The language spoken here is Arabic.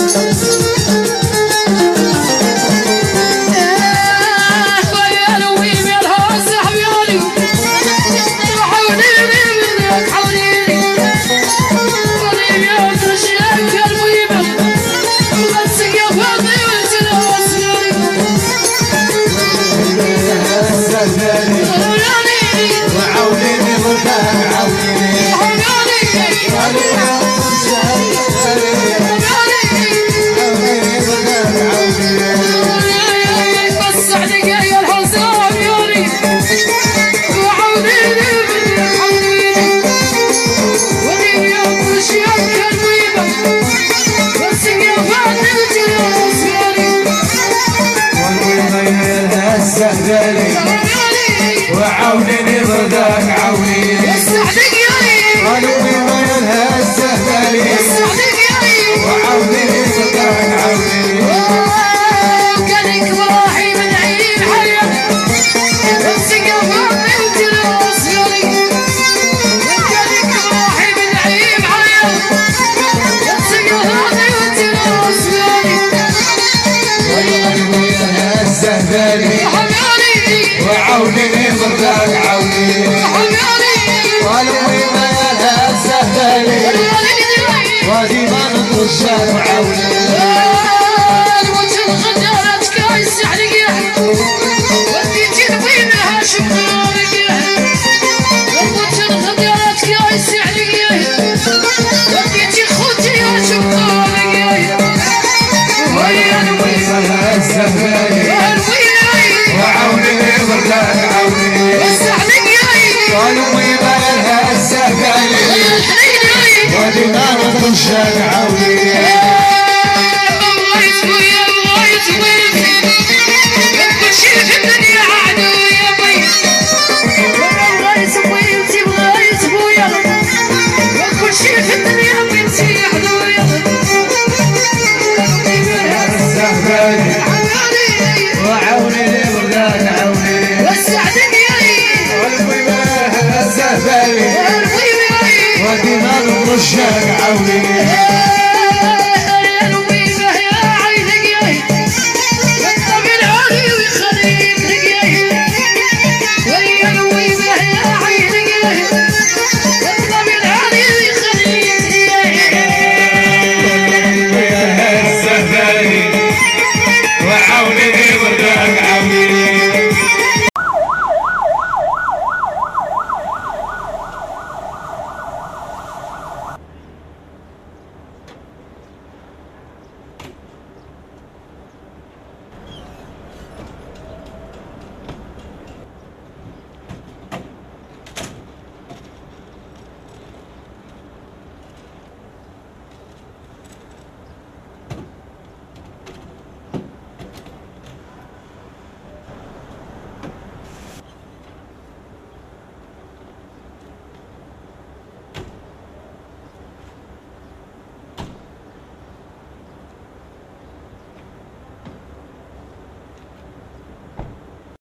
وعاونني برضاك عاونيني يسعدك يا ريت قلبي غيرها السهلة يسعدك يا ريت وعاونني برضاك عاونيني وكانك وراحي من عين حياتي امسك افهمني وتلوص يدي وكانك وراحي من عين حياتي امسك افهمني وتلوص يدي قلبي غيرها السهلة وعاونني برضاك عاونيني قلبي غيرها السهلة وادي ما نطشك وعاونيني الوجه الخجالات كايس عليك وديتي وينها شمالك الوجه الخجالات كايس عليك وديتي خوتي يا شمالك ويا غيرها السهلة وعاونني برضاك عاونيني وسعدك يا قلبي غيرها السهلة وادي ما نطشك عاونيني وعاونني برضاك عاونيني وسعدك يا قلبي غيرها السهلة وادي ما نطشك عاونيني وعاونني برضاك عاونيني